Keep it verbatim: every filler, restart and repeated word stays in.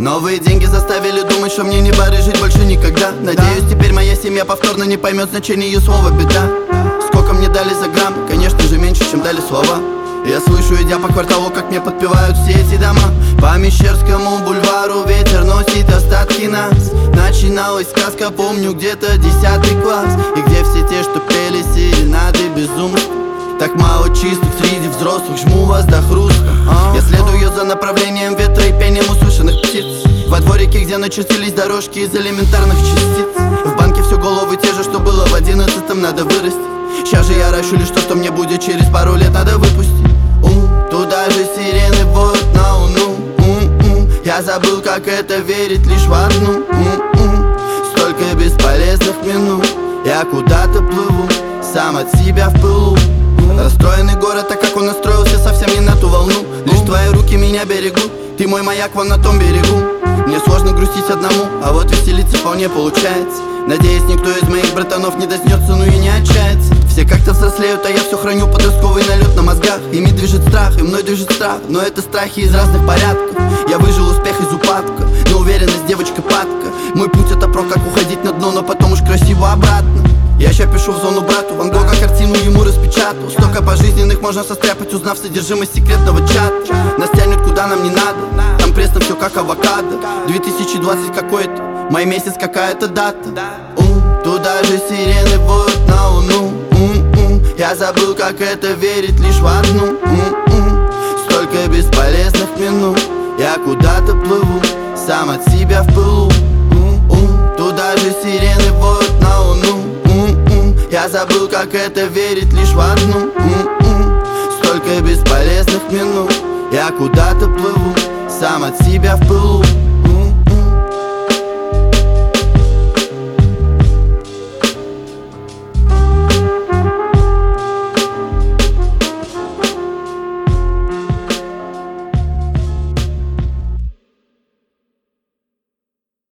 Новые деньги заставили думать, что мне не барыжить больше никогда. Надеюсь, теперь моя семья повторно не поймет значение ее слова беда. Сколько мне дали за грамм? Конечно же меньше, чем дали слова. Я слышу, идя по кварталу, как мне подпевают все эти дома. По Мещерскому бульвару ветер носит остатки нас. Начиналась сказка, помню, где-то десятый класс. И где все те, что пели серенады безумства. Так мало чистых среди взрослых, жму вас до хруста. Я следую за направлением ветра и пением услышанных птиц. Во дворике, где начертились дорожки из элементарных частиц. В банке все головы те же, что было в одиннадцатом, надо вырасти. Сейчас же я ращу лишь то, что мне будет через пару лет надо выпустить. Ум, туда же сирены воют на луну. Ум-ум. Я забыл, как это верить лишь в одну. Ум-ум. Столько бесполезных минут. Я куда-то плыву, сам от себя в пылу. Расстроенный город, так как он настроился совсем не на ту волну. Лишь твои руки меня берегут, ты мой маяк вон на том берегу. Мне сложно грустить одному, а вот веселиться вполне получается. Надеюсь, никто из моих братанов не доснется, ну и не отчается. Все как-то взрослеют, а я все храню подростковый налет на мозгах. Ими движет страх, и мной движет страх, но это страхи из разных порядков. Я выжил успех из упадка, но уверенность девочка падка. Мой путь это про как уходить на дно, но потом уж красиво обратно. Я ща пишу в зону брату, Ван Гога картину ему распечатал. Столько пожизненных можно состряпать, узнав содержимость секретного чата. Нас тянет куда нам не надо, там пресно все как авокадо. две тысячи двадцать какой-то, май месяц какая-то дата. Ум, туда же сирены воют на луну. Ум-ум. Я забыл, как это верить лишь в одну. Ум-ум. Столько бесполезных минут. Я куда-то плыву, сам от себя в пылу. Ум-ум. Туда же сирены воют на луну. Ум-ум. Я забыл, как это верить лишь в одну. Ум-ум. Столько бесполезных минут. Я куда-то плыву, сам от себя в пылу.